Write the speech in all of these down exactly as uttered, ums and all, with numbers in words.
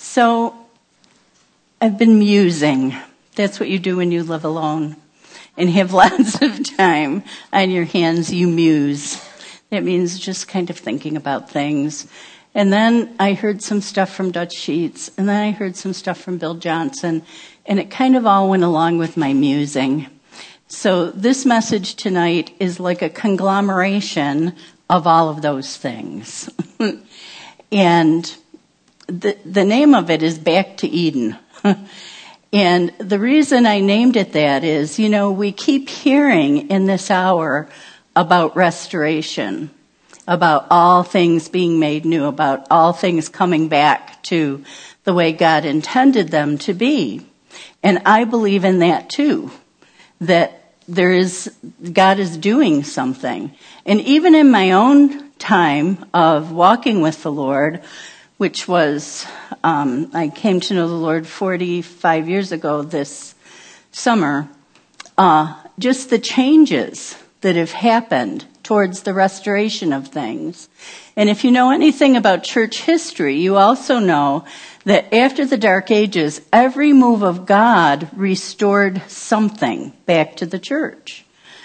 So, I've been musing. That's what you do when you live alone and have lots of time on your hands. You muse. That means just kind of thinking about things. And then I heard some stuff from Dutch Sheets, and then I heard some stuff from Bill Johnson, and it kind of all went along with my musing. So this message tonight is like a conglomeration of all of those things. And the, the name of it is Back to Eden. And the reason I named it that is, you know, we keep hearing in this hour about restoration, about all things being made new, about all things coming back to the way God intended them to be. And I believe in that too, that there is, God is doing something. And even in my own time of walking with the Lord, which was, um, I came to know the Lord forty-five years ago this summer, uh, just the changes that have happened towards the restoration of things. And if you know anything about church history, you also know that after the Dark Ages, every move of God restored something back to the church.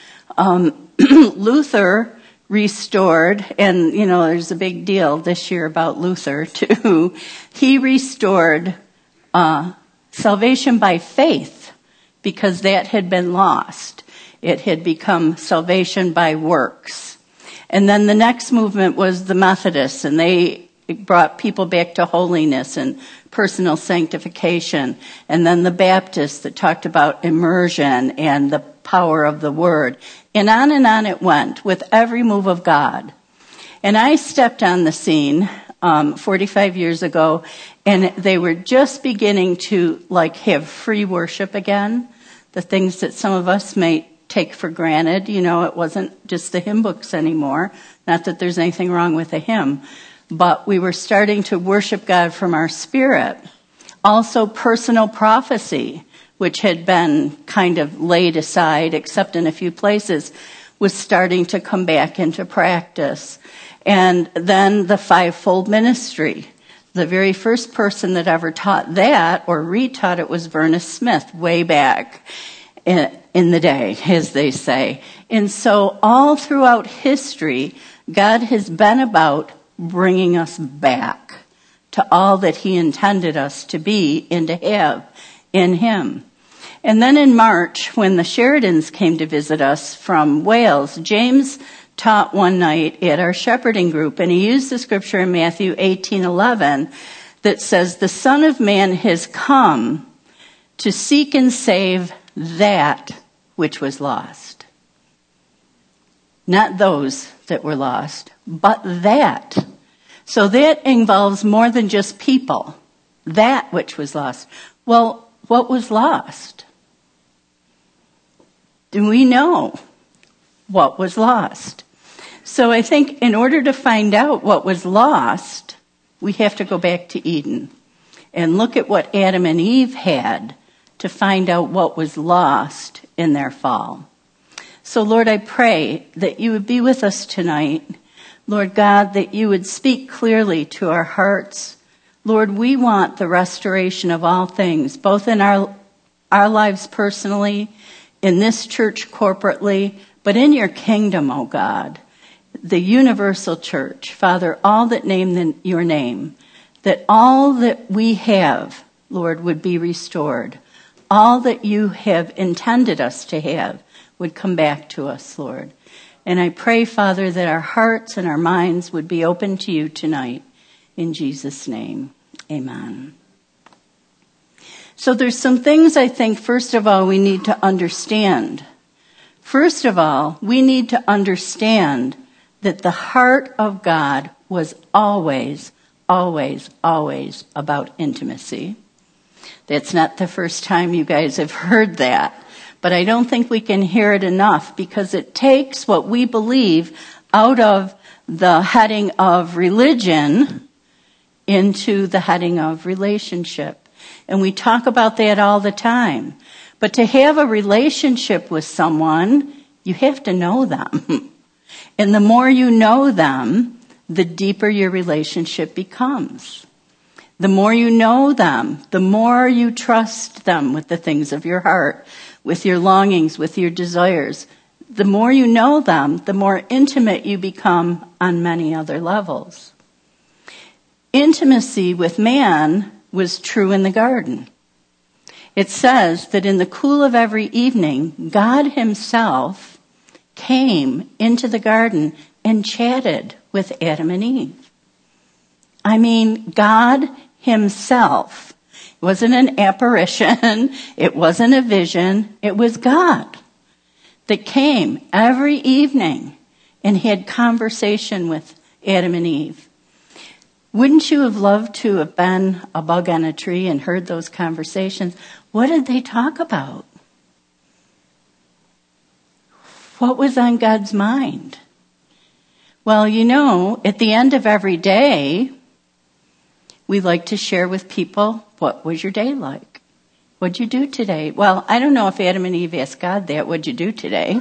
Um, Luther restored, and you know, there's a big deal this year about Luther too. He restored uh, salvation by faith because that had been lost. It had become salvation by works. And then the next movement was the Methodists, and they brought people back to holiness and personal sanctification. And then the Baptists that talked about immersion and the power of the Word. And on and on it went with every move of God. And I stepped on the scene um, forty-five years ago, and they were just beginning to like have free worship again, the things that some of us may take for granted. You know, it wasn't just the hymn books anymore. Not that there's anything wrong with a hymn, but we were starting to worship God from our spirit. Also personal prophecy, which had been kind of laid aside, except in a few places, was starting to come back into practice. And then the fivefold ministry. The very first person that ever taught that, or retaught it, was Verna Smith, way back in, in the day, as they say. And so all throughout history, God has been about bringing us back to all that He intended us to be and to have in Him. And then in March, when the Sheridans came to visit us from Wales, James taught one night at our shepherding group, and he used the scripture in Matthew eighteen eleven that says, "The Son of Man has come to seek and save that which was lost." Not those that were lost, but that. So that involves more than just people. That which was lost. Well, what was lost? Do we know what was lost? So I think in order to find out what was lost, we have to go back to Eden and look at what Adam and Eve had to find out what was lost in their fall. So Lord, I pray that you would be with us tonight. Lord God, that you would speak clearly to our hearts. Lord, we want the restoration of all things, both in our, our lives personally, in this church corporately, but in your kingdom, O God, the universal church. Father, all that name the, your name, that all that we have, Lord, would be restored. All that you have intended us to have would come back to us, Lord. And I pray, Father, that our hearts and our minds would be open to you tonight. In Jesus' name, amen. So there's some things I think, first of all, we need to understand. First of all, we need to understand that the heart of God was always, always, always about intimacy. That's not the first time you guys have heard that. But I don't think we can hear it enough, because it takes what we believe out of the heading of religion into the heading of relationship. And we talk about that all the time. But to have a relationship with someone, you have to know them. And the more you know them, the deeper your relationship becomes. The more you know them, the more you trust them with the things of your heart, with your longings, with your desires. The more you know them, the more intimate you become on many other levels. Intimacy with man was true in the garden. It says that in the cool of every evening, God himself came into the garden and chatted with Adam and Eve. I mean, God himself. It wasn't an apparition. It wasn't a vision. It was God that came every evening and had conversation with Adam and Eve. Wouldn't you have loved to have been a bug on a tree and heard those conversations? What did they talk about? What was on God's mind? Well, you know, at the end of every day, we like to share with people, what was your day like? What'd you do today? Well, I don't know if Adam and Eve asked God that, what'd you do today?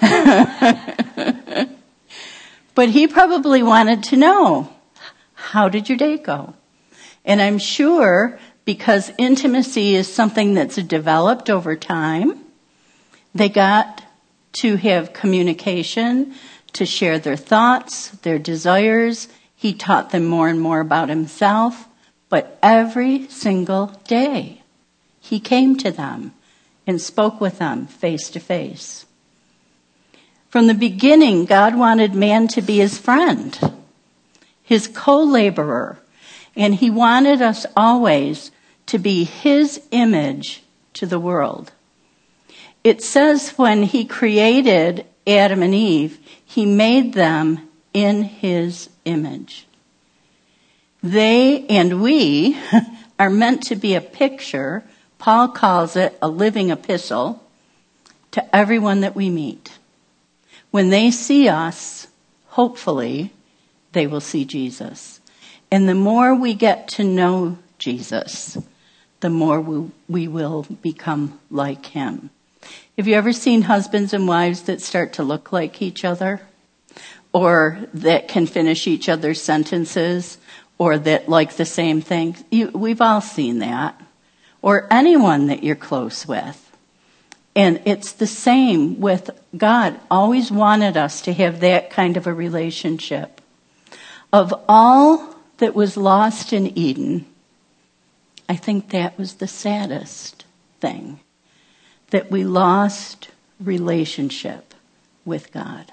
But he probably wanted to know, how did your day go? And I'm sure because intimacy is something that's developed over time, they got to have communication, to share their thoughts, their desires. He taught them more and more about himself. But every single day, he came to them and spoke with them face to face. From the beginning, God wanted man to be his friend, his co-laborer, and he wanted us always to be his image to the world. It says when he created Adam and Eve, he made them in his image. They and we are meant to be a picture, Paul calls it a living epistle, to everyone that we meet. When they see us, hopefully, they will see Jesus. And the more we get to know Jesus, the more we, we will become like him. Have you ever seen husbands and wives that start to look like each other? Or that can finish each other's sentences? Or that like the same thing? You, we've all seen that. Or anyone that you're close with. And it's the same with God. Always wanted us to have that kind of a relationship. Of all that was lost in Eden, I think that was the saddest thing. That we lost relationship with God.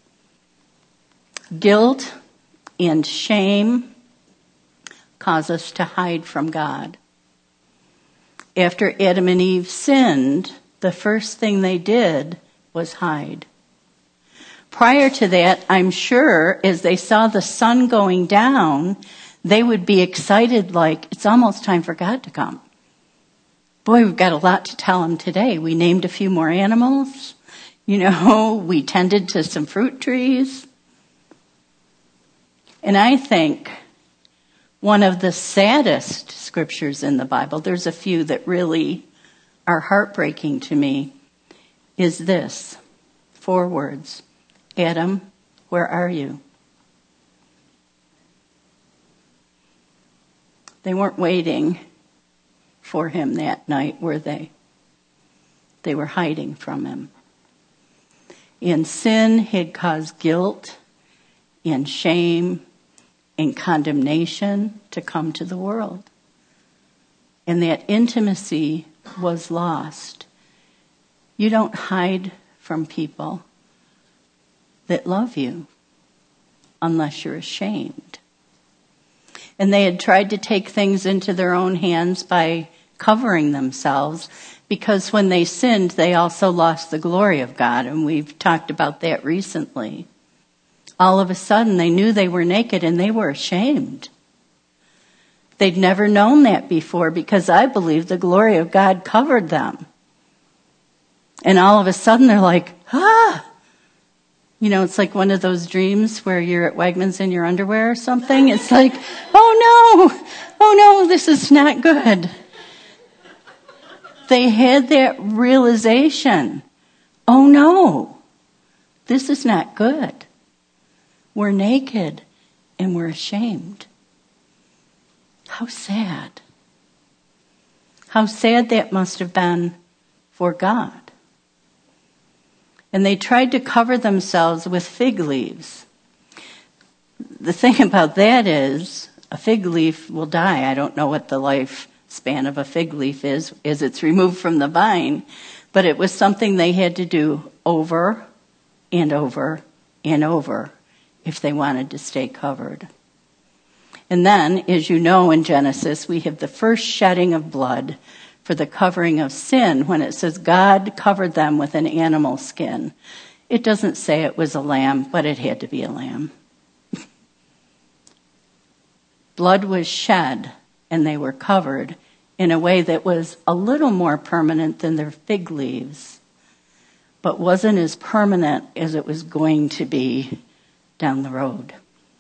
Guilt and shame cause us to hide from God. After Adam and Eve sinned, the first thing they did was hide. Prior to that, I'm sure, as they saw the sun going down, they would be excited like, it's almost time for God to come. Boy, we've got a lot to tell him today. We named a few more animals. You know, we tended to some fruit trees. And I think one of the saddest scriptures in the Bible, there's a few that really are heartbreaking to me, is this. Four words. Adam, where are you? They weren't waiting for him that night, were they? They were hiding from him. And sin had caused guilt and shame and condemnation to come to the world. And that intimacy was lost. You don't hide from people that love you unless you're ashamed. And they had tried to take things into their own hands by covering themselves, because when they sinned, they also lost the glory of God, and we've talked about that recently. All of a sudden, they knew they were naked, and they were ashamed. They'd never known that before, because I believe the glory of God covered them. And all of a sudden, they're like, ah! You know, it's like one of those dreams where you're at Wegmans in your underwear or something. It's like, oh no, oh no, this is not good. They had that realization. Oh no, this is not good. We're naked and we're ashamed. How sad. How sad that must have been for God. And they tried to cover themselves with fig leaves. The thing about that is, a fig leaf will die. I don't know what the lifespan of a fig leaf is, as it's removed from the vine, but it was something they had to do over and over and over if they wanted to stay covered. And then, as you know in Genesis, we have the first shedding of blood for the covering of sin when it says God covered them with an animal skin. It doesn't say it was a lamb, but it had to be a lamb. Blood was shed, and they were covered in a way that was a little more permanent than their fig leaves, but wasn't as permanent as it was going to be down the road.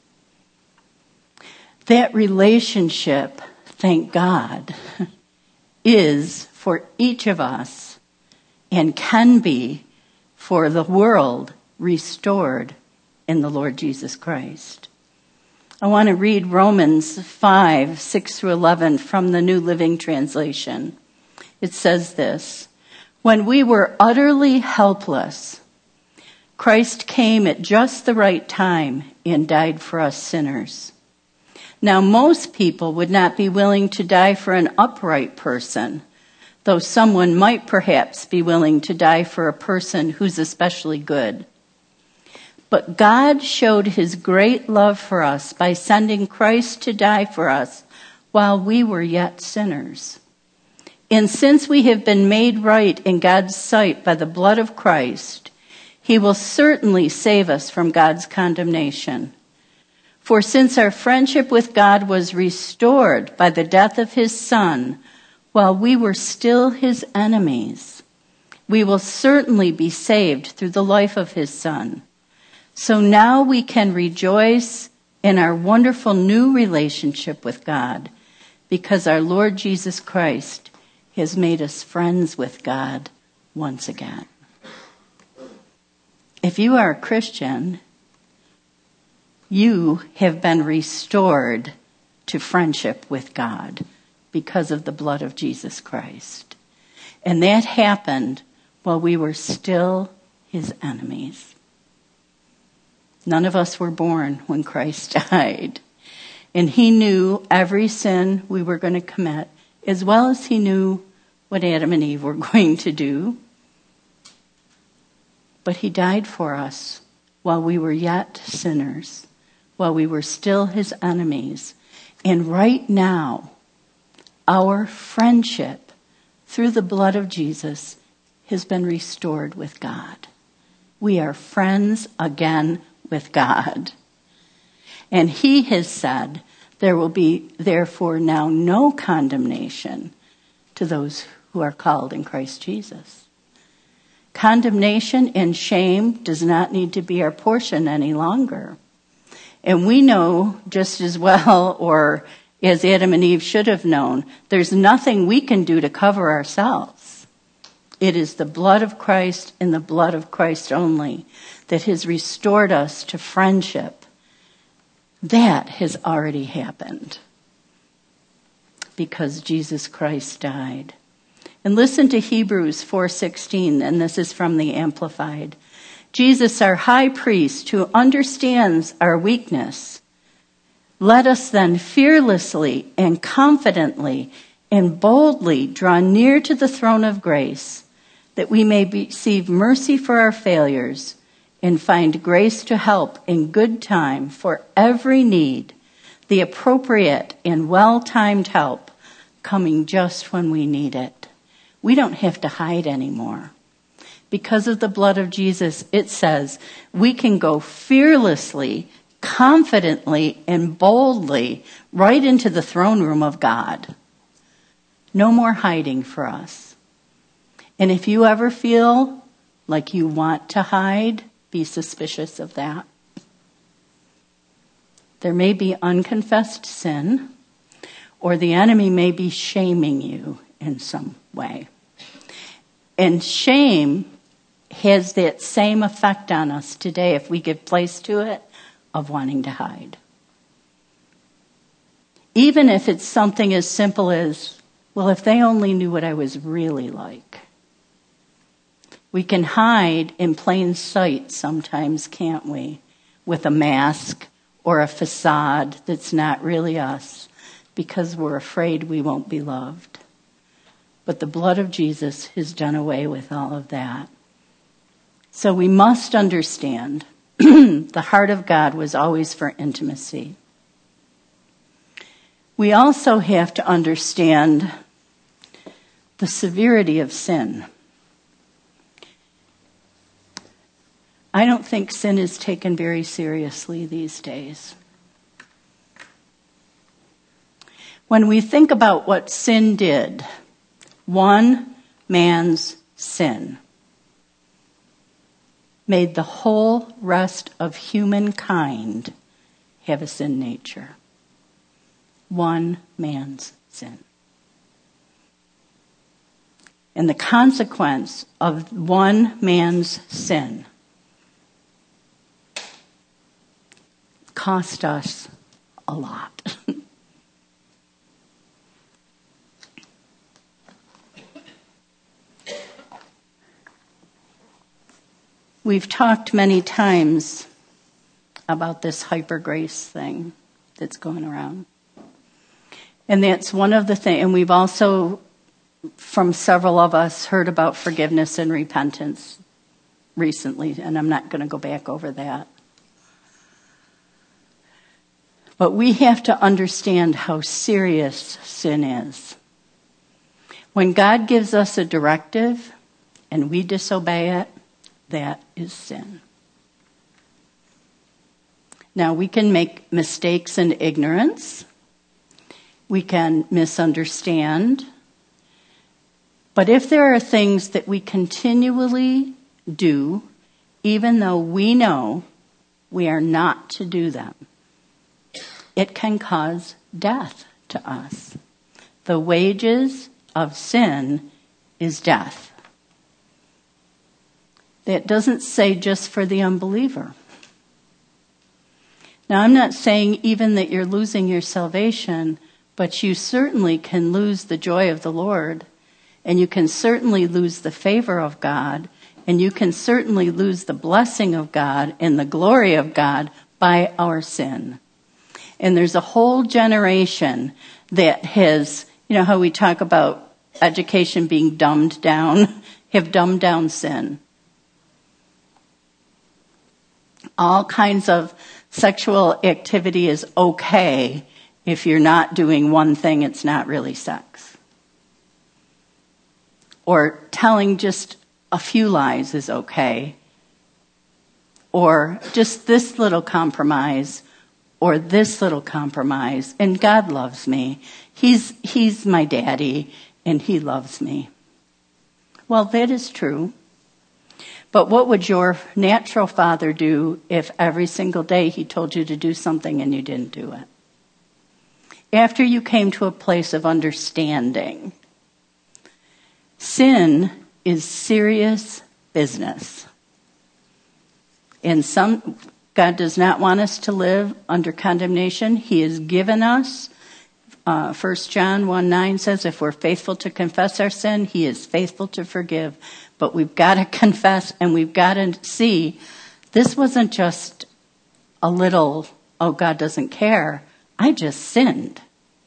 That relationship, thank God, is for each of us and can be for the world restored in the Lord Jesus Christ. I want to read Romans five, six through eleven from the New Living Translation. It says this: when we were utterly helpless, Christ came at just the right time and died for us sinners. Now, most people would not be willing to die for an upright person, though someone might perhaps be willing to die for a person who's especially good. But God showed his great love for us by sending Christ to die for us while we were yet sinners. And since we have been made right in God's sight by the blood of Christ, he will certainly save us from God's condemnation. For since our friendship with God was restored by the death of his Son, while we were still his enemies, we will certainly be saved through the life of his Son. So now we can rejoice in our wonderful new relationship with God, because our Lord Jesus Christ has made us friends with God once again. If you are a Christian, you have been restored to friendship with God because of the blood of Jesus Christ. And that happened while we were still his enemies. None of us were born when Christ died. And he knew every sin we were going to commit, as well as he knew what Adam and Eve were going to do. But he died for us while we were yet sinners, while we were still his enemies. And right now, our friendship through the blood of Jesus has been restored with God. We are friends again with God. And he has said, there will be therefore now no condemnation to those who are called in Christ Jesus. Condemnation and shame does not need to be our portion any longer. And we know just as well, or as Adam and Eve should have known, there's nothing we can do to cover ourselves. It is the blood of Christ and the blood of Christ only that has restored us to friendship. That has already happened because Jesus Christ died. And listen to Hebrews four sixteen, and this is from the Amplified. Jesus, our high priest, who understands our weakness, let us then fearlessly and confidently and boldly draw near to the throne of grace, that we may receive mercy for our failures and find grace to help in good time for every need, the appropriate and well-timed help coming just when we need it. We don't have to hide anymore. Because of the blood of Jesus, it says we can go fearlessly, confidently, and boldly right into the throne room of God. No more hiding for us. And if you ever feel like you want to hide, be suspicious of that. There may be unconfessed sin, or the enemy may be shaming you in some way. And shame has that same effect on us today, if we give place to it, of wanting to hide. Even if it's something as simple as, well, if they only knew what I was really like. We can hide in plain sight sometimes, can't we? With a mask or a facade that's not really us, because we're afraid we won't be loved. But the blood of Jesus has done away with all of that. So we must understand the heart of God was always for intimacy. We also have to understand the severity of sin. I don't think sin is taken very seriously these days. When we think about what sin did, one man's sin made the whole rest of humankind have a sin nature. One man's sin. And the consequence of one man's sin cost us a lot. We've talked many times about this hyper grace thing that's going around. And that's one of the things, and we've also, from several of us, heard about forgiveness and repentance recently, and I'm not going to go back over that. But we have to understand how serious sin is. When God gives us a directive and we disobey it, that is sin. Now, we can make mistakes in ignorance. We can misunderstand. But if there are things that we continually do, even though we know we are not to do them, it can cause death to us. The wages of sin is death. That doesn't say just for the unbeliever. Now, I'm not saying even that you're losing your salvation, but you certainly can lose the joy of the Lord, and you can certainly lose the favor of God, and you can certainly lose the blessing of God and the glory of God by our sin. And there's a whole generation that has, you know how we talk about education being dumbed down, have dumbed down sin. All kinds of sexual activity is okay if you're not doing one thing, it's not really sex. Or telling just a few lies is okay. Or just this little compromise or this little compromise, and God loves me. He's, he's my daddy, and he loves me. Well, that is true. But what would your natural father do if every single day he told you to do something and you didn't do it? After you came to a place of understanding, sin is serious business. And some, God does not want us to live under condemnation. He has given us, uh, First John one nine says, if we're faithful to confess our sin, he is faithful to forgive. But we've got to confess and we've got to see this wasn't just a little, oh, God doesn't care. I just sinned.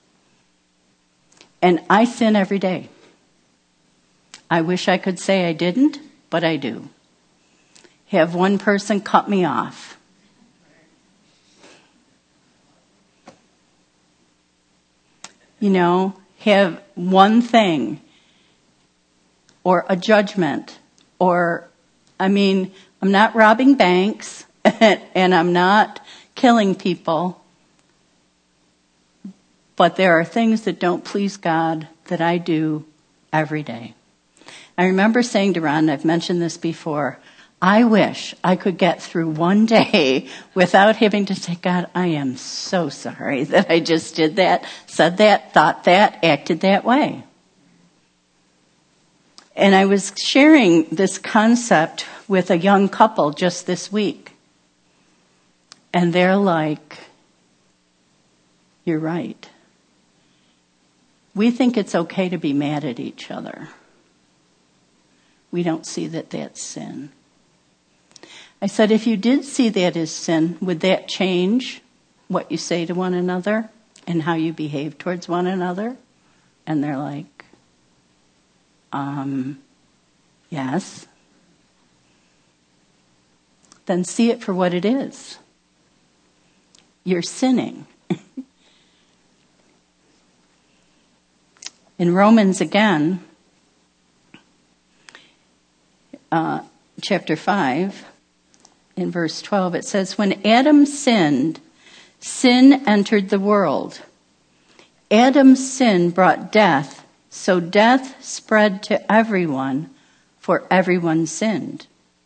And I sin every day. I wish I could say I didn't, but I do. Have one person cut me off. You know, have one thing. Or a judgment, or, I mean, I'm not robbing banks, and I'm not killing people, but there are things that don't please God that I do every day. I remember saying to Ron, I've mentioned this before, I wish I could get through one day without having to say, God, I am so sorry that I just did that, said that, thought that, acted that way. And I was sharing this concept with a young couple just this week. And they're like, you're right. We think it's okay to be mad at each other. We don't see that that's sin. I said, if you did see that as sin, would that change what you say to one another and how you behave towards one another? And they're like, um, yes. Then see it for what it is. You're sinning. In Romans again, uh, chapter five, in verse twelve, it says, when Adam sinned, sin entered the world. Adam's sin brought death, so death spread to everyone, for everyone sinned.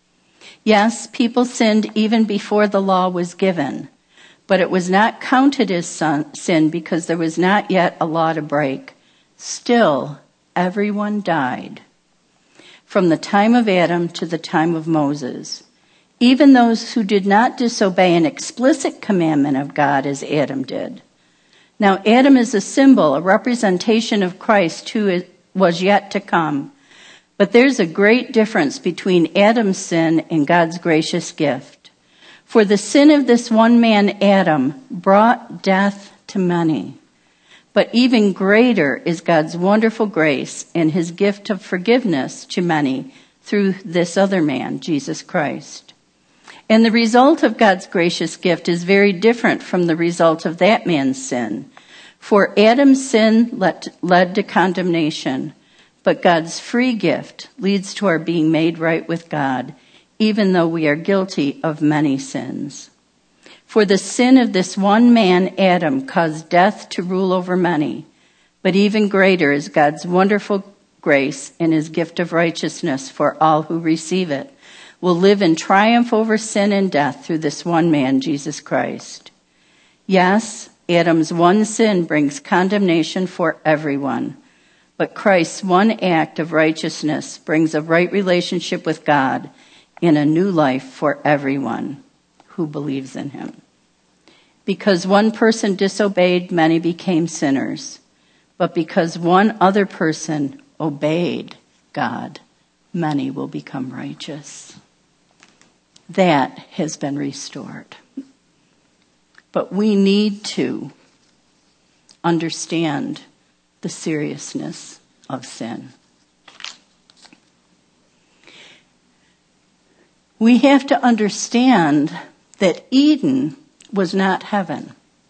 Yes, people sinned even before the law was given, but it was not counted as sin because there was not yet a law to break. Still, everyone died from the time of Adam to the time of Moses. Even those who did not disobey an explicit commandment of God as Adam did. Now, Adam is a symbol, a representation of Christ who was yet to come. But there's a great difference between Adam's sin and God's gracious gift. For the sin of this one man, Adam, brought death to many. But even greater is God's wonderful grace and his gift of forgiveness to many through this other man, Jesus Christ. And the result of God's gracious gift is very different from the result of that man's sin. For Adam's sin led, led to condemnation, but God's free gift leads to our being made right with God, even though we are guilty of many sins. For the sin of this one man, Adam, caused death to rule over many, but even greater is God's wonderful grace and his gift of righteousness for all who receive it. Will live in triumph over sin and death through this one man, Jesus Christ. Yes, Adam's one sin brings condemnation for everyone, but Christ's one act of righteousness brings a right relationship with God and a new life for everyone who believes in him. Because one person disobeyed, many became sinners, but because one other person obeyed God, many will become righteous. That has been restored. But we need to understand the seriousness of sin. We have to understand that Eden was not heaven.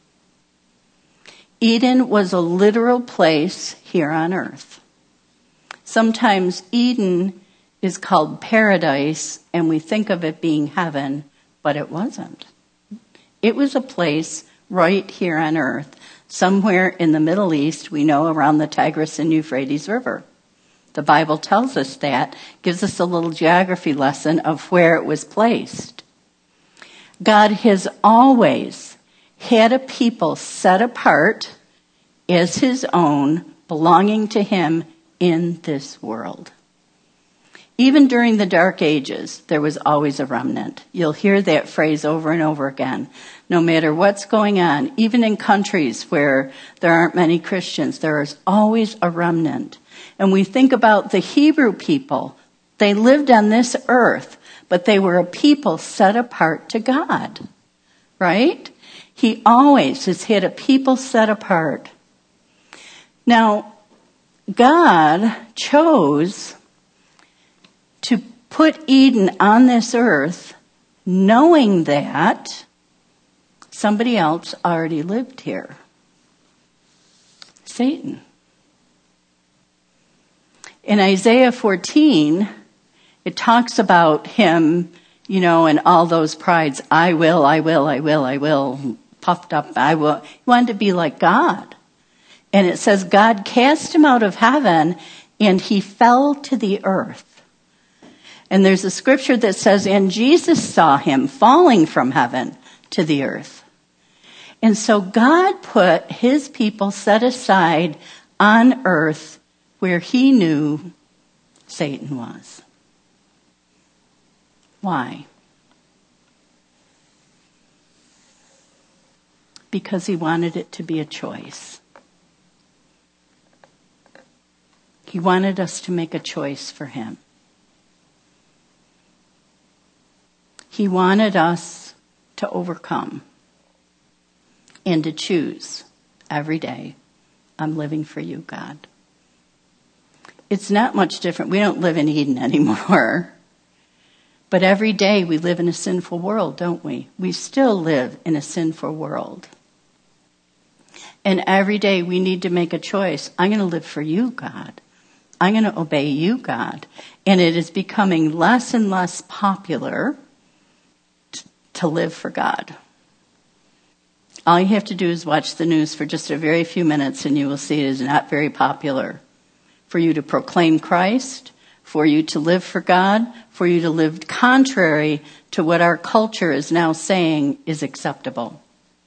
Eden was a literal place here on earth. Sometimes Eden is called paradise, and we think of it being heaven, but it wasn't. It was a place right here on earth, somewhere in the Middle East, we know, around the Tigris and Euphrates River. The Bible tells us that, gives us a little geography lesson of where it was placed. God has always had a people set apart as his own, belonging to him in this world. Even during the Dark Ages, there was always a remnant. You'll hear that phrase over and over again. No matter what's going on, even in countries where there aren't many Christians, there is always a remnant. And we think about the Hebrew people. They lived on this earth, but they were a people set apart to God, right? He always has had a people set apart. Now, God chose to put Eden on this earth knowing that somebody else already lived here. Satan. In Isaiah fourteen, it talks about him, you know, and all those prides. I will, I will, I will, I will. Puffed up, I will. He wanted to be like God. And it says God cast him out of heaven and he fell to the earth. And there's a scripture that says, and Jesus saw him falling from heaven to the earth. And so God put his people set aside on earth where he knew Satan was. Why? Because he wanted it to be a choice. He wanted us to make a choice for him. He wanted us to overcome and to choose every day, I'm living for you, God. It's not much different. We don't live in Eden anymore. But every day we live in a sinful world, don't we? We still live in a sinful world. And every day we need to make a choice. I'm going to live for you, God. I'm going to obey you, God. And it is becoming less and less popular t- to live for God. All you have to do is watch the news for just a very few minutes and you will see it is not very popular for you to proclaim Christ, for you to live for God, for you to live contrary to what our culture is now saying is acceptable.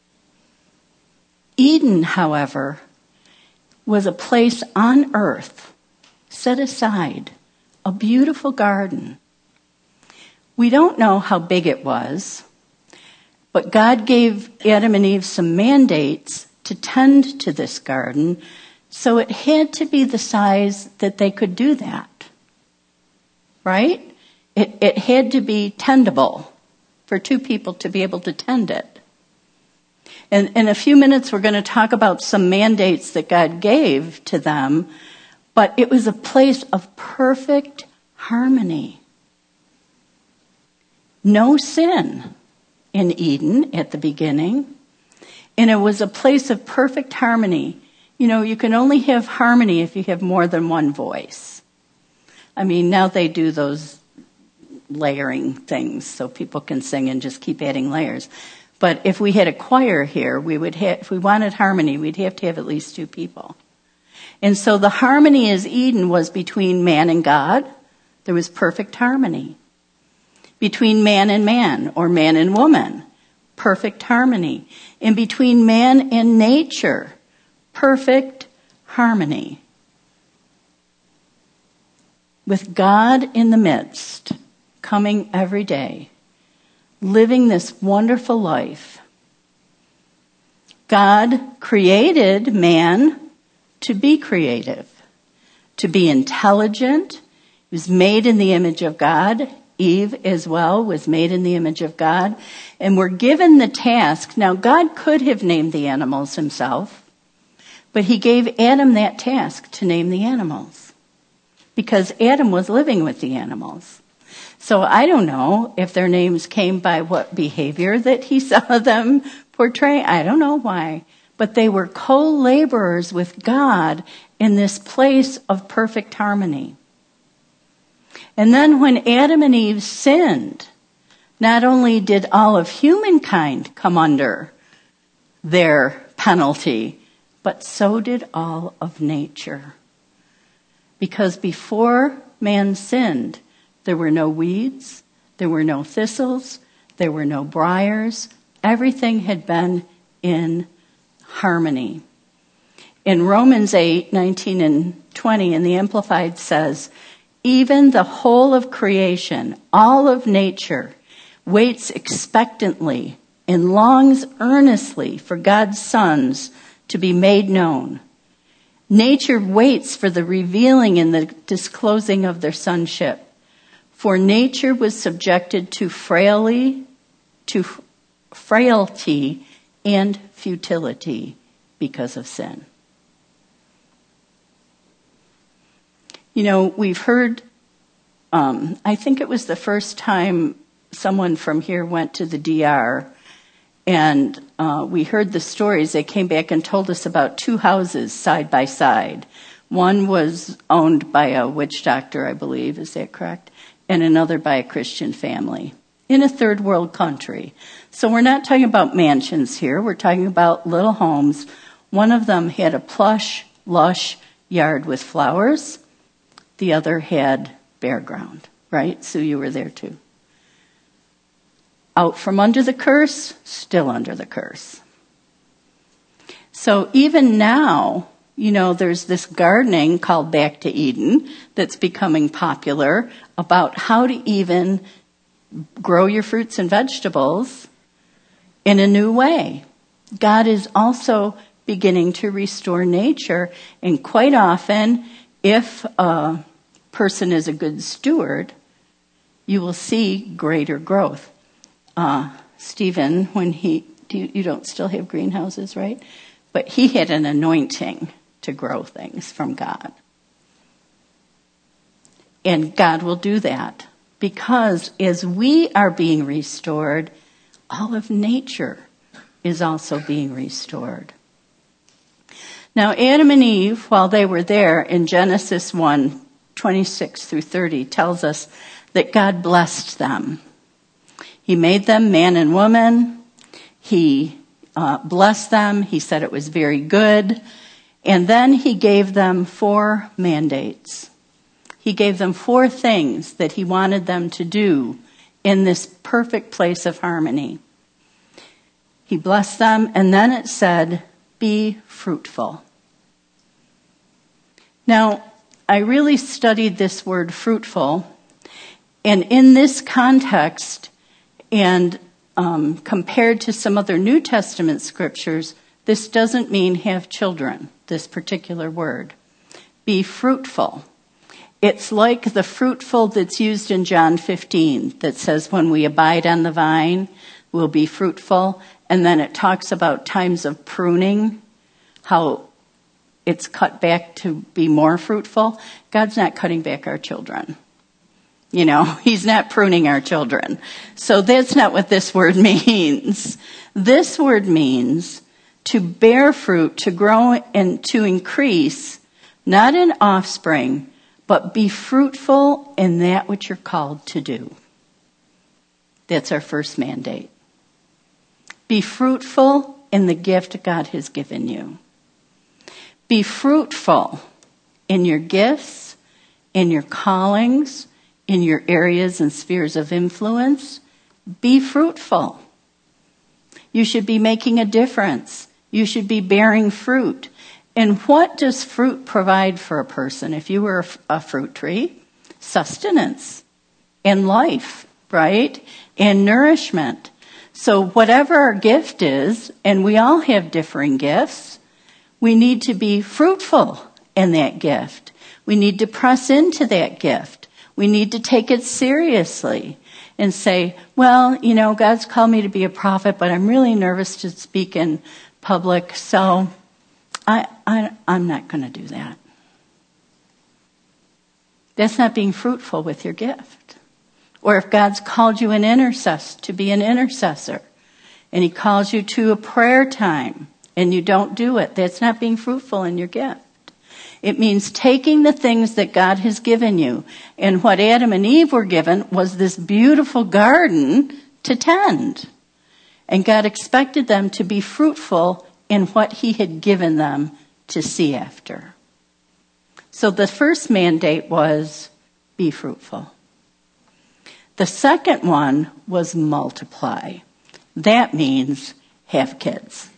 Eden, however, was a place on earth set aside, a beautiful garden. We don't know how big it was, but God gave Adam and Eve some mandates to tend to this garden, so it had to be the size that they could do that. Right? It, it had to be tendable for two people to be able to tend it. And in a few minutes, we're going to talk about some mandates that God gave to them, but it was a place of perfect harmony. No sin in Eden at the beginning, and it was a place of perfect harmony. You know, you can only have harmony if you have more than one voice. I mean, now they do those layering things so people can sing and just keep adding layers. But if we had a choir here, we would have, if we wanted harmony, we'd have to have at least two people. And so the harmony as Eden was between man and God. There was perfect harmony. Between man and man, or man and woman, perfect harmony. And between man and nature, perfect harmony. With God in the midst, coming every day, living this wonderful life. God created man to be creative, to be intelligent. He was made in the image of God. Eve as well was made in the image of God. And we're given the task. Now, God could have named the animals himself, but he gave Adam that task to name the animals because Adam was living with the animals. So I don't know if their names came by what behavior that he saw them portray. I don't know why. But they were co-laborers with God in this place of perfect harmony. And then when Adam and Eve sinned, not only did all of humankind come under their penalty, but so did all of nature. Because before man sinned, there were no weeds, there were no thistles, there were no briars. Everything had been in harmony. In Romans eight, nineteen and twenty, in the Amplified says, even the whole of creation, all of nature, waits expectantly and longs earnestly for God's sons to be made known. Nature waits for the revealing and the disclosing of their sonship. For nature was subjected to frailty, to frailty and futility because of sin. You know, we've heard, um, I think it was the first time someone from here went to the D R, and uh, we heard the stories. They came back and told us about two houses side by side. One was owned by a witch doctor, I believe, is that correct? And another by a Christian family in a third world country. So we're not talking about mansions here. We're talking about little homes. One of them had a plush, lush yard with flowers. The other had bare ground, right? Sue, you were there too. Out from under the curse, still under the curse. So even now, you know, there's this gardening called Back to Eden that's becoming popular about how to even grow your fruits and vegetables in a new way. God is also beginning to restore nature, and quite often if a person is a good steward, you will see greater growth. Uh, Stephen, when he, do you, you don't still have greenhouses, right? But he had an anointing to grow things from God. And God will do that because as we are being restored, all of nature is also being restored. Now, Adam and Eve, while they were there in Genesis one, twenty-six through thirty, tells us that God blessed them. He made them man and woman. He uh, blessed them. He said it was very good. And then he gave them four mandates. He gave them four things that he wanted them to do in this perfect place of harmony. He blessed them, and then it said, be fruitful. Now, I really studied this word fruitful, and in this context, and um, compared to some other New Testament scriptures, this doesn't mean have children, this particular word. Be fruitful. It's like the fruitful that's used in John fifteen that says when we abide on the vine, we'll be fruitful. And then it talks about times of pruning, how it's cut back to be more fruitful. God's not cutting back our children. You know, he's not pruning our children. So that's not what this word means. This word means to bear fruit, to grow and to increase, not in offspring, but be fruitful in that which you're called to do. That's our first mandate. Be fruitful in the gift God has given you. Be fruitful in your gifts, in your callings, in your areas and spheres of influence. Be fruitful. You should be making a difference. You should be bearing fruit. And what does fruit provide for a person? If you were a fruit tree, sustenance and life, right? And nourishment. So whatever our gift is, and we all have differing gifts, we need to be fruitful in that gift. We need to press into that gift. We need to take it seriously and say, well, you know, God's called me to be a prophet, but I'm really nervous to speak in public, so I, I, I'm not going to do that. That's not being fruitful with your gift. Or if God's called you an intercessor, to be an intercessor, and he calls you to a prayer time, and you don't do it, that's not being fruitful in your gift. It means taking the things that God has given you. And what Adam and Eve were given was this beautiful garden to tend. And God expected them to be fruitful in what he had given them to see after. So the first mandate was be fruitful. The second one was multiply. That means have kids.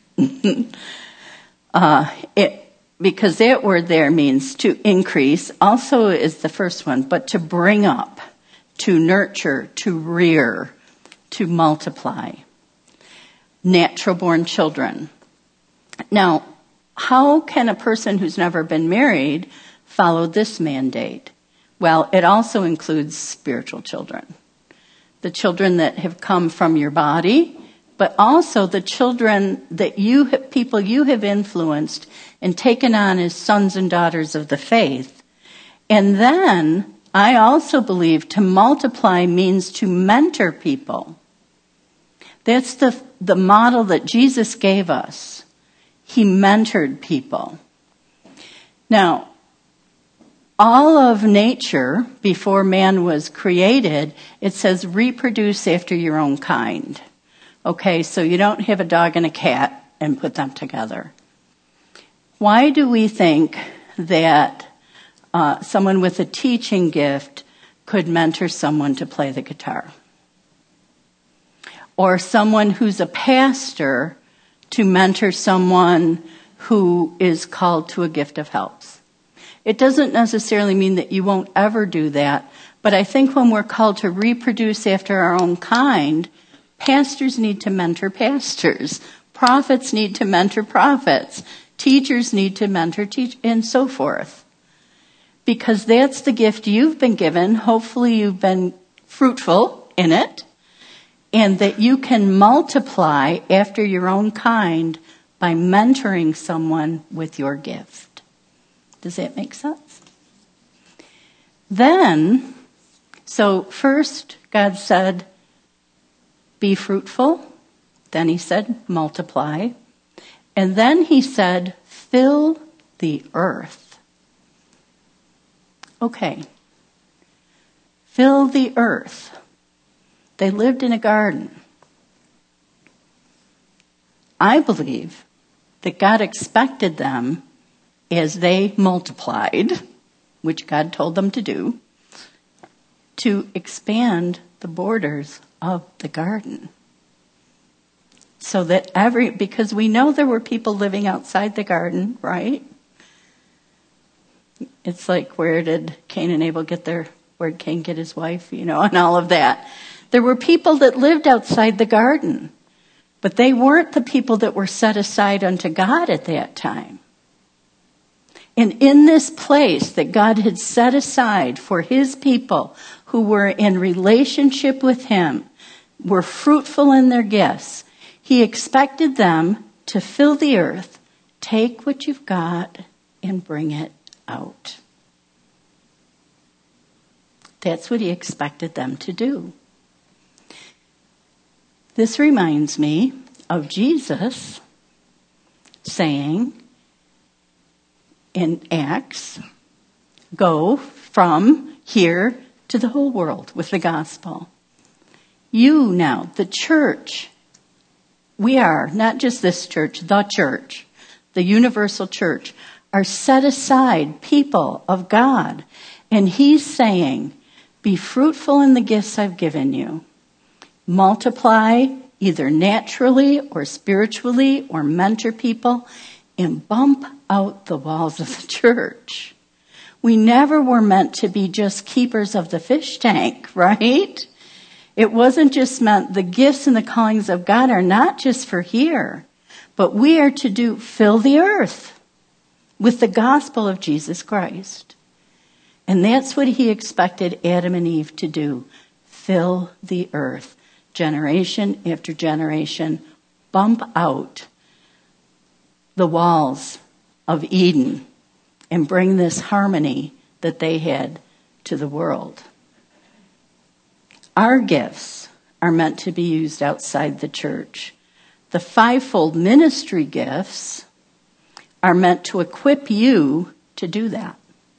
uh, it, because that word there means to increase, also is the first one, but to bring up, to nurture, to rear, to multiply. Natural born children. Now, how can a person who's never been married follow this mandate? Well, it also includes spiritual children. The children that have come from your body, but also the children that you have, people you have influenced and taken on as sons and daughters of the faith. And then I also believe to multiply means to mentor people. That's the, the model that Jesus gave us. He mentored people. Now, all of nature, before man was created, it says reproduce after your own kind. Okay, so you don't have a dog and a cat and put them together. Why do we think that uh, someone with a teaching gift could mentor someone to play the guitar? Or someone who's a pastor to mentor someone who is called to a gift of helps? It doesn't necessarily mean that you won't ever do that, but I think when we're called to reproduce after our own kind, pastors need to mentor pastors. Prophets need to mentor prophets. Teachers need to mentor teach, and so forth. because that's the gift you've been given. Hopefully you've been fruitful in it, and that you can multiply after your own kind by mentoring someone with your gift. Does that make sense? Then, so first God said, be fruitful. Then he said, multiply. And then he said, fill the earth. Okay. Fill the earth. They lived in a garden. I believe that God expected them, as they multiplied, which God told them to do, to expand the borders of the garden. So that every, because we know there were people living outside the garden, right? It's like, where did Cain and Abel get their, where did Cain get his wife, you know, and all of that. There were people that lived outside the garden, but they weren't the people that were set aside unto God at that time. And in this place that God had set aside for his people who were in relationship with him, were fruitful in their gifts, he expected them to fill the earth, take what you've got, and bring it out. That's what he expected them to do. This reminds me of Jesus saying in Acts, go from here to the whole world with the gospel. You now, the church, we are, not just this church, the church, the universal church, are set aside people of God. And he's saying, be fruitful in the gifts I've given you. Multiply either naturally or spiritually or mentor people and bump out the walls of the church. We never were meant to be just keepers of the fish tank, right? It wasn't just meant, the gifts and the callings of God are not just for here, but we are to do, fill the earth with the gospel of Jesus Christ. And that's what he expected Adam and Eve to do. Fill the earth. Generation after generation, bump out the walls of Eden and bring this harmony that they had to the world. Our gifts are meant to be used outside the church. The fivefold ministry gifts are meant to equip you to do that.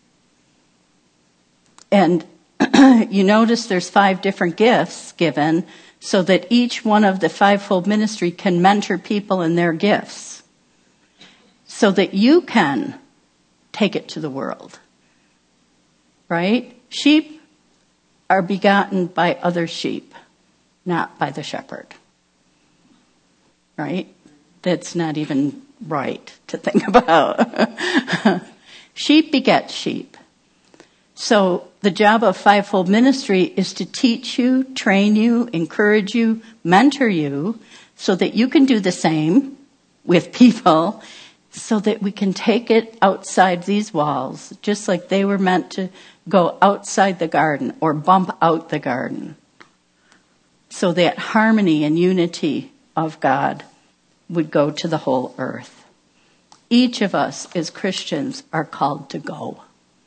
And you notice there's five different gifts given so that each one of the fivefold ministry can mentor people in their gifts so that you can take it to the world. Right? Sheep are begotten by other sheep, not by the shepherd. Right? That's not even right to think about. Sheep beget sheep. So the job of fivefold ministry is to teach you, train you, encourage you, mentor you, so that you can do the same with people, so that we can take it outside these walls, just like they were meant to go outside the garden or bump out the garden. So that harmony and unity of God would go to the whole earth. Each of us as Christians are called to go.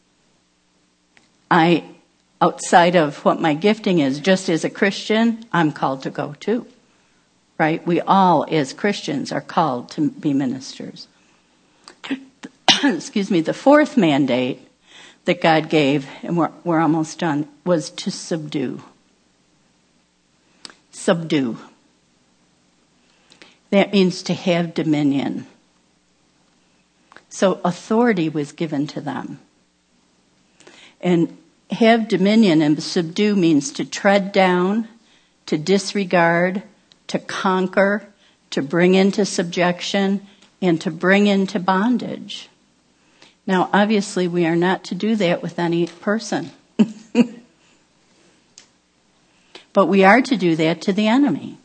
I, outside of what my gifting is, just as a Christian, I'm called to go too. Right? We all, as Christians, are called to be ministers. Excuse me. The fourth mandate that God gave, and we're, we're almost done, was to subdue. Subdue. That means to have dominion. So authority was given to them. And have dominion and subdue means to tread down, to disregard, to conquer, to bring into subjection, and to bring into bondage. Now, obviously, we are not to do that with any person. But we are to do that to the enemy.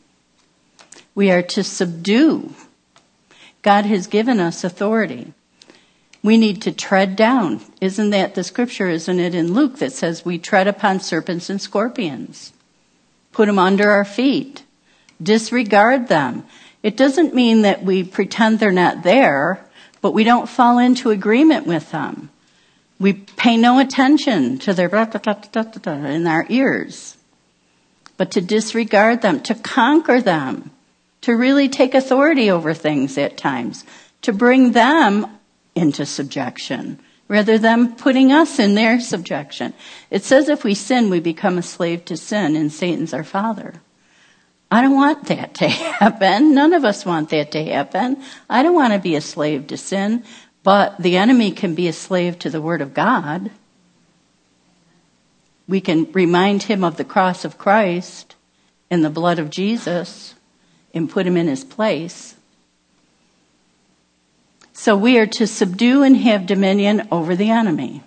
We are to subdue. God has given us authority. We need to tread down. Isn't that the scripture, isn't it, in Luke that says we tread upon serpents and scorpions? Put them under our feet. Disregard them. It doesn't mean that we pretend they're not there, but we don't fall into agreement with them. We pay no attention to their blah, blah, blah, blah, blah, blah, in our ears, but to disregard them, to conquer them, to really take authority over things at times, to bring them into subjection, rather than putting us in their subjection. It says if we sin, we become a slave to sin, and Satan's our father. I don't want that to happen. None of us want that to happen. I don't want to be a slave to sin, but the enemy can be a slave to the Word of God. We can remind him of the cross of Christ and the blood of Jesus and put him in his place. So we are to subdue and have dominion over the enemy.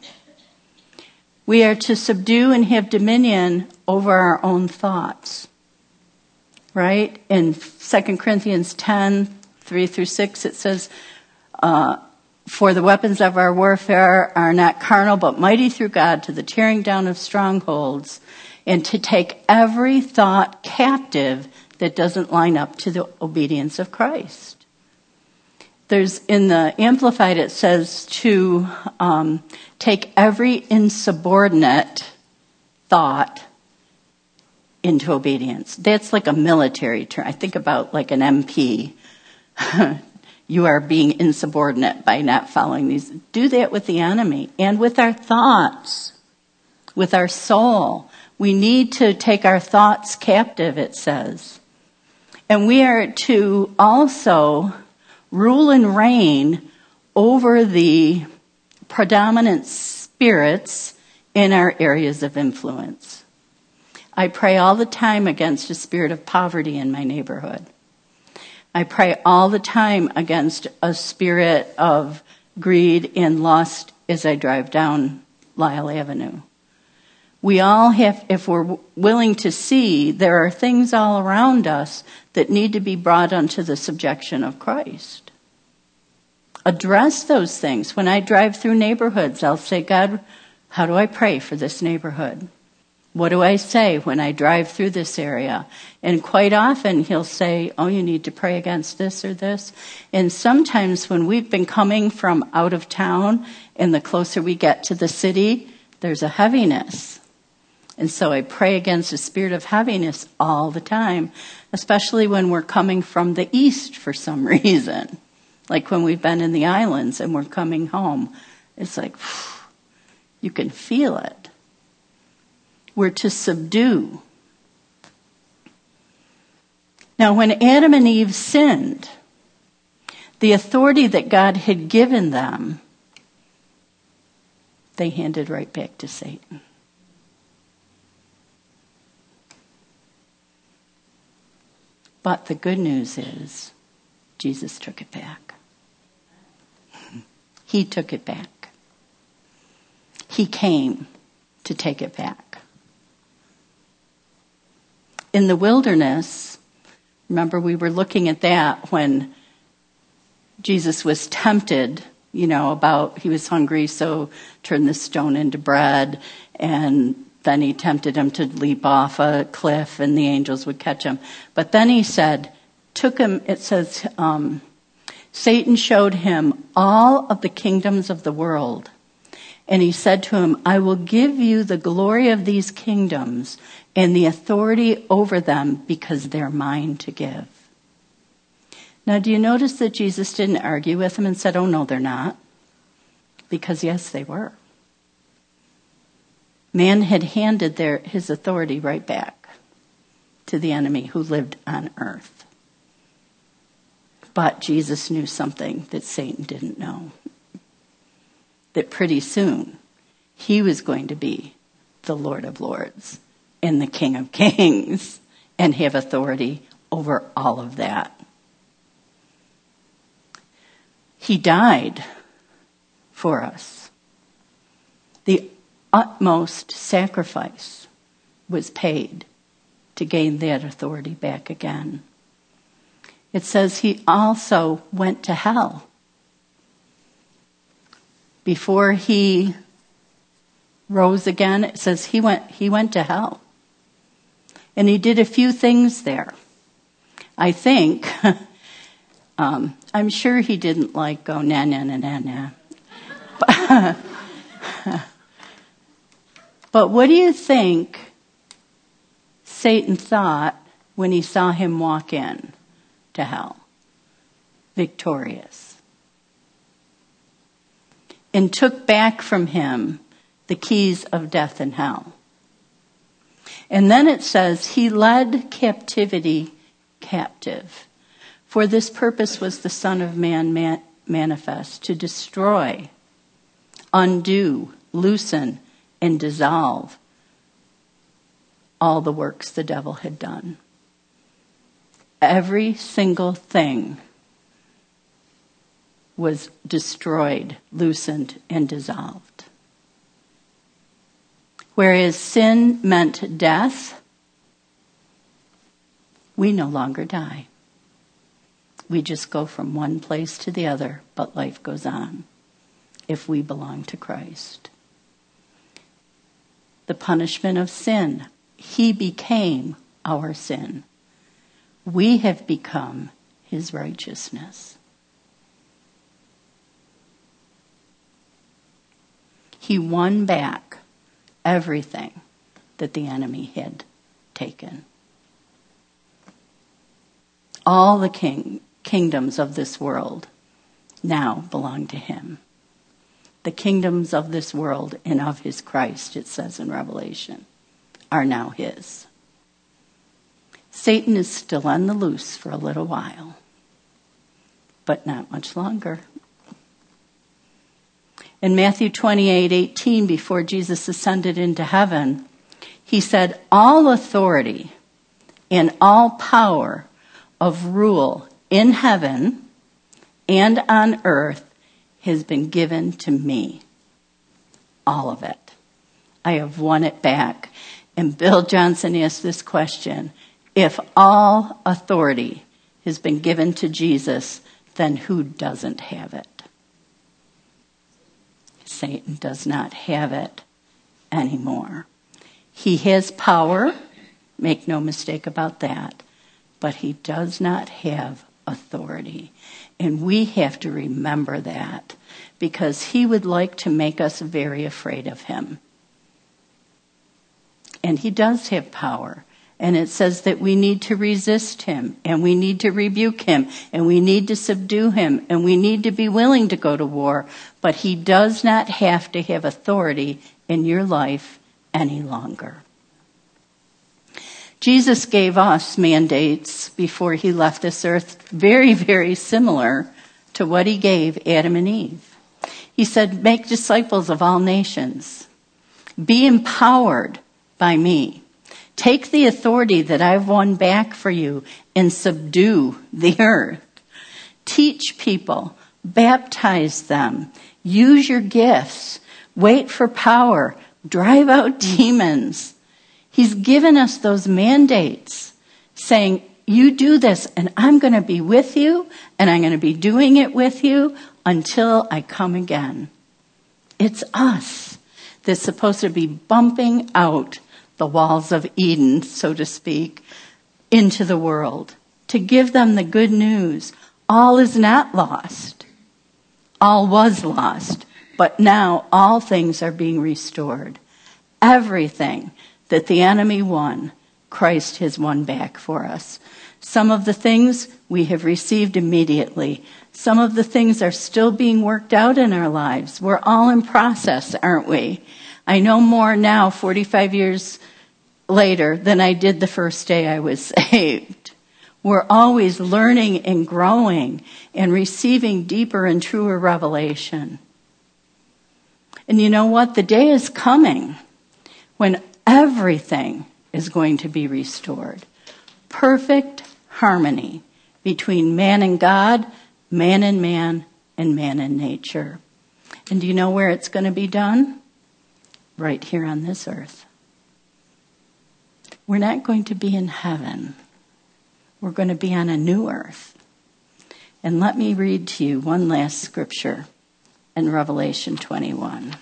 We are to subdue and have dominion over our own thoughts. Right? In Second Corinthians ten, three through six, it says, uh, for the weapons of our warfare are not carnal, but mighty through God to the tearing down of strongholds, and to take every thought captive that doesn't line up to the obedience of Christ. There's, in the Amplified, it says to um, take every insubordinate thought into obedience. That's like a military term. I think about like an M P. You are being insubordinate by not following these. Do that with the enemy and with our thoughts, with our soul. We need to take our thoughts captive, it says. And we are to also rule and reign over the predominant spirits in our areas of influence. I pray all the time against a spirit of poverty in my neighborhood. I pray all the time against a spirit of greed and lust as I drive down Lyle Avenue. We all have, if we're willing to see, there are things all around us that need to be brought unto the subjection of Christ. Address those things. When I drive through neighborhoods, I'll say, God, how do I pray for this neighborhood? What do I say when I drive through this area? And quite often he'll say, oh, you need to pray against this or this. And sometimes when we've been coming from out of town and the closer we get to the city, there's a heaviness. And so I pray against a spirit of heaviness all the time, especially when we're coming from the east for some reason. Like when we've been in the islands and we're coming home. It's like, whew, you can feel it. We're to subdue. Now, when Adam and Eve sinned, the authority that God had given them, they handed right back to Satan. But the good news is, Jesus took it back. He took it back. He came to take it back. In the wilderness, remember we were looking at that when Jesus was tempted, you know, about he was hungry, so turn the stone into bread, and then he tempted him to leap off a cliff and the angels would catch him. But then he said, took him, it says, um, Satan showed him all of the kingdoms of the world. And he said to him, I will give you the glory of these kingdoms and the authority over them because they're mine to give. Now, do you notice that Jesus didn't argue with him and said, oh, no, they're not? Because, yes, they were. Man had handed their, his authority right back to the enemy who lived on earth. But Jesus knew something that Satan didn't know. That pretty soon he was going to be the Lord of Lords and the King of Kings and have authority over all of that. He died for us. The utmost sacrifice was paid to gain that authority back again. It says he also went to hell. before he rose again, it says he went, he went to hell. And he did a few things there. I think, um, I'm sure he didn't like go na na na na na. But, but what do you think Satan thought when he saw him walk in to hell? Victorious. And took back from him the keys of death and hell. And then it says, he led captivity captive. For this purpose was the Son of Man man- manifest, to destroy, undo, loosen, and dissolve all the works the devil had done. Every single thing was destroyed, loosened, and dissolved. Whereas sin meant death, we no longer die. We just go from one place to the other, but life goes on if we belong to Christ. The punishment of sin, he became our sin. We have become his righteousness. He won back everything that the enemy had taken. All the king, kingdoms of this world now belong to him. The kingdoms of this world and of his Christ, it says in Revelation, are now his. Satan is still on the loose for a little while, but not much longer. In Matthew twenty-eight eighteen, before Jesus ascended into heaven, he said, all authority and all power of rule in heaven and on earth has been given to me. All of it. I have won it back. And Bill Johnson asked this question, if all authority has been given to Jesus, then who doesn't have it? Satan does not have it anymore. He has power, make no mistake about that, but he does not have authority. And we have to remember that, because he would like to make us very afraid of him. And he does have power. And it says that we need to resist him, and we need to rebuke him, and we need to subdue him, and we need to be willing to go to war. But he does not have to have authority in your life any longer. Jesus gave us mandates before he left this earth, very, very similar to what he gave Adam and Eve. He said, make disciples of all nations. Be empowered by me. Take the authority that I've won back for you and subdue the earth. Teach people. Baptize them. Use your gifts. Wait for power. Drive out demons. He's given us those mandates saying, you do this and I'm going to be with you and I'm going to be doing it with you until I come again. It's us that's supposed to be bumping out the walls of Eden, so to speak, into the world, to give them the good news. All is not lost. All was lost, but now all things are being restored. Everything that the enemy won, Christ has won back for us. Some of the things we have received immediately. Some of the things are still being worked out in our lives. We're all in process, aren't we? I know more now, forty-five years later, than I did the first day I was saved. We're always learning and growing and receiving deeper and truer revelation. And you know what? The day is coming when everything is going to be restored. Perfect harmony between man and God, man and man, and man and nature. And do you know where it's going to be done? Right here on this earth. We're not going to be in heaven. We're going to be on a new earth. And let me read to you one last scripture. and Revelation twenty-one.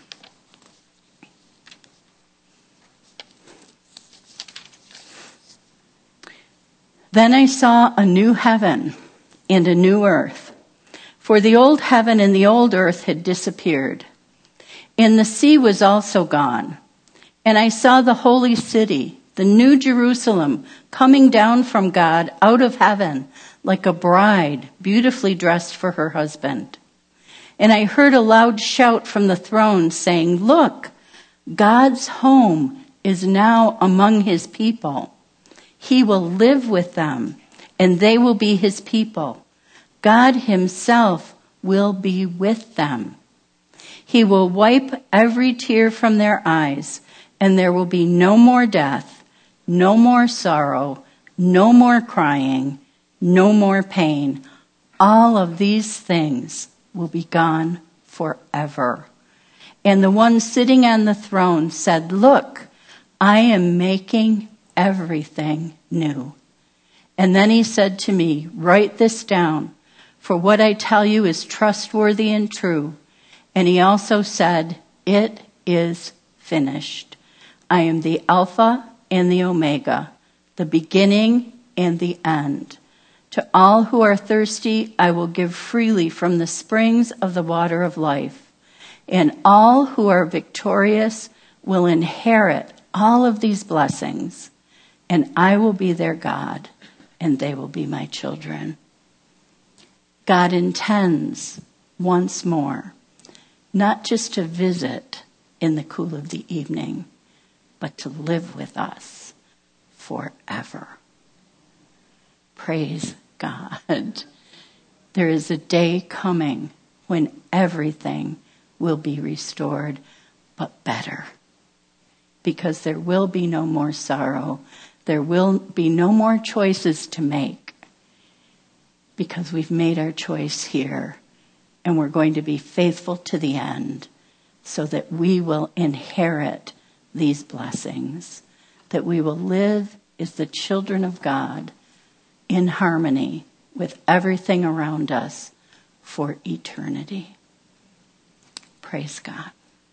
Then I saw a new heaven and a new earth, for the old heaven and the old earth had disappeared, and the sea was also gone. And I saw the holy city, the new Jerusalem, coming down from God out of heaven, like a bride beautifully dressed for her husband. And I heard a loud shout from the throne saying, "Look, God's home is now among his people. He will live with them, and they will be his people. God himself will be with them. He will wipe every tear from their eyes, and there will be no more death, no more sorrow, no more crying, no more pain. All of these things will be gone forever." And the one sitting on the throne said, "Look, I am making everything new." And then he said to me, "Write this down, for what I tell you is trustworthy and true." And he also said, "It is finished. I am the Alpha and the Omega, the beginning and the end. To all who are thirsty, I will give freely from the springs of the water of life. And all who are victorious will inherit all of these blessings. And I will be their God, and they will be my children." God intends once more, not just to visit in the cool of the evening, but to live with us forever. Praise God. There is a day coming when everything will be restored, but better. Because there will be no more sorrow. There will be no more choices to make. Because we've made our choice here. And we're going to be faithful to the end so that we will inherit these blessings. That we will live as the children of God in harmony with everything around us for eternity. Praise God.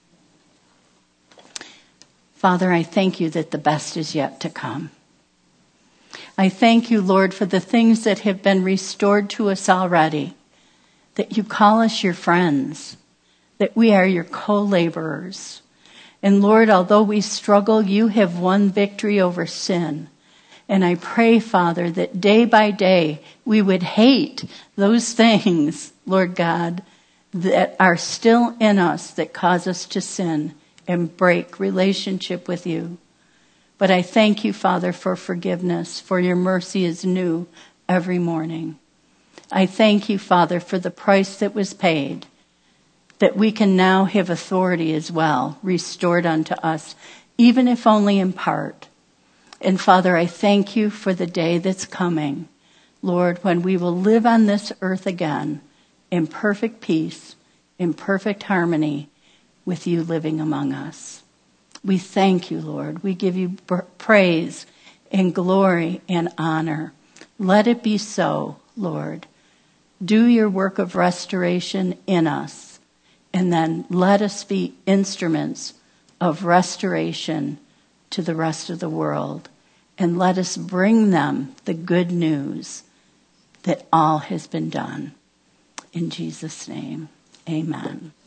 Father, I thank you that the best is yet to come. I thank you, Lord, for the things that have been restored to us already, that you call us your friends, that we are your co-laborers. And Lord, although we struggle, you have won victory over sin. And I pray, Father, that day by day we would hate those things, Lord God, that are still in us that cause us to sin and break relationship with you. But I thank you, Father, for forgiveness, for your mercy is new every morning. I thank you, Father, for the price that was paid, that we can now have authority as well, restored unto us, even if only in part. And Father, I thank you for the day that's coming, Lord, when we will live on this earth again in perfect peace, in perfect harmony, with you living among us. We thank you, Lord. We give you praise and glory and honor. Let it be so, Lord. Do your work of restoration in us, and then let us be instruments of restoration to the rest of the world, and let us bring them the good news that all has been done. In Jesus' name, amen.